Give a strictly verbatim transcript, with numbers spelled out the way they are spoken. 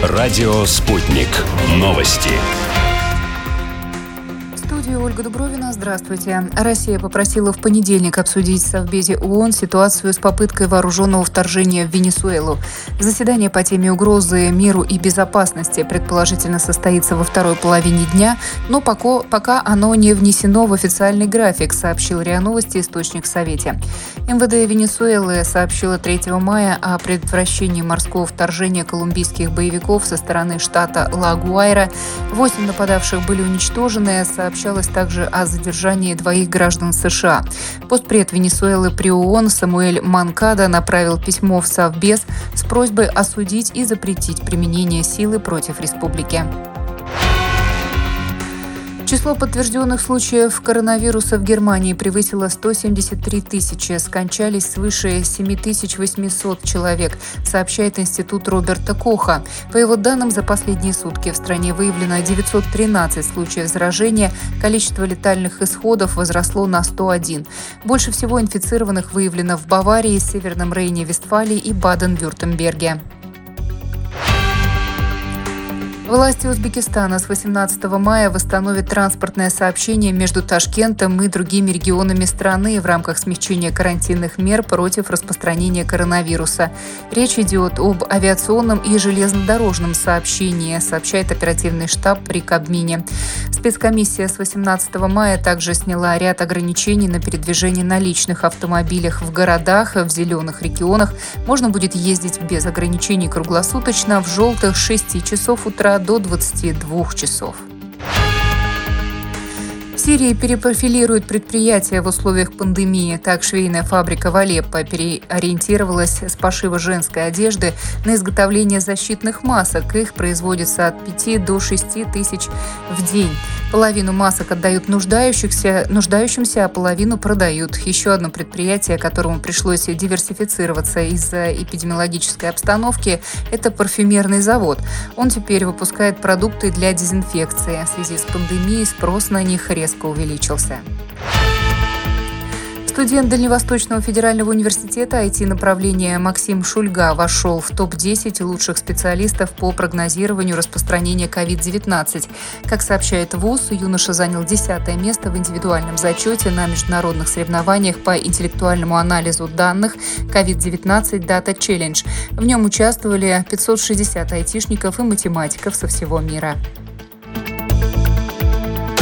Радио «Спутник». Новости. Ольга Дубровина. Здравствуйте. Россия попросила в понедельник обсудить в Совбезе ООН ситуацию с попыткой вооруженного вторжения в Венесуэлу. Заседание по теме угрозы миру и безопасности предположительно состоится во второй половине дня, но пока, пока оно не внесено в официальный график, сообщил РИА Новости источник в Совете. МВД Венесуэлы сообщило третьего мая о предотвращении морского вторжения колумбийских боевиков со стороны штата Ла-Гуайра. Восемь нападавших были уничтожены, сообщалось также о задержании двоих граждан США. Постпред Венесуэлы при ООН Самуэль Манкадо направил письмо в Совбез с просьбой осудить и запретить применение силы против республики. Число подтвержденных случаев коронавируса в Германии превысило сто семьдесят три тысячи. Скончались свыше семь тысяч восемьсот человек, сообщает Институт Роберта Коха. По его данным, за последние сутки в стране выявлено девятьсот тринадцать случаев заражения. Количество летальных исходов возросло на сто один. Больше всего инфицированных выявлено в Баварии, Северном Рейне-Вестфалии и Баден-Вюртемберге. Власти Узбекистана с восемнадцатого мая восстановят транспортное сообщение между Ташкентом и другими регионами страны в рамках смягчения карантинных мер против распространения коронавируса. Речь идет об авиационном и железнодорожном сообщении, сообщает оперативный штаб при Кабмине. Спецкомиссия с восемнадцатого мая также сняла ряд ограничений на передвижение на личных автомобилях в городах. В зеленых регионах можно будет ездить без ограничений круглосуточно, в желтых с шести часов утра до двадцати двух часов. В Сирии перепрофилируют предприятия в условиях пандемии. Так, швейная фабрика в Алеппо переориентировалась с пошива женской одежды на изготовление защитных масок. Их производится от пяти до шести тысяч в день. Половину масок отдают нуждающихся, нуждающимся, а половину продают. Еще одно предприятие, которому пришлось диверсифицироваться из-за эпидемиологической обстановки, это парфюмерный завод. Он теперь выпускает продукты для дезинфекции. В связи с пандемией спрос на них резко увеличился. Студент Дальневосточного федерального университета ай ти-направления Максим Шульга вошел в топ десять лучших специалистов по прогнозированию распространения ковид девятнадцать. Как сообщает ВУЗ, юноша занял десятое место в индивидуальном зачете на международных соревнованиях по интеллектуальному анализу данных ковид девятнадцать Data Challenge. В нем участвовали пятьсот шестьдесят айтишников и математиков со всего мира.